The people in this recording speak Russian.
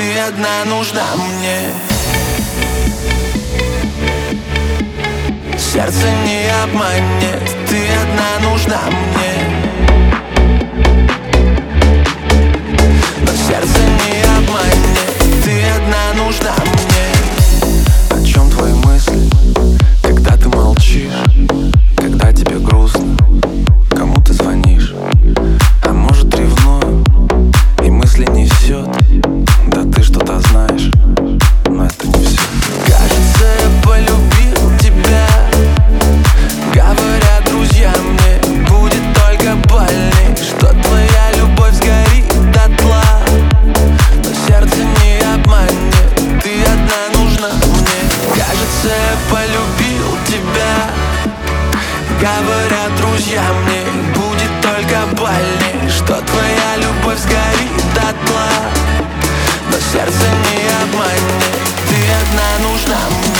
ты одна нужна мне. Сердце не обманет, ты одна нужна мне. Но сердце не обманет, ты одна нужна мне. О чем твои мысли, когда ты молчишь? Когда тебе грустно, кому ты звонишь? А может, ревную, и мысли несет? Да ты что-то знаешь, но это не все. Кажется, я полюбил тебя. Говорят друзья мне, будет только больней, что твоя любовь сгорит дотла. Но сердце не обманет, ты одна нужна мне. Кажется, я полюбил тебя. Говорят друзья мне, будет только больней, что твоя любовь сгорит дотла. Но сердце не обманет, ты одна нужна мне.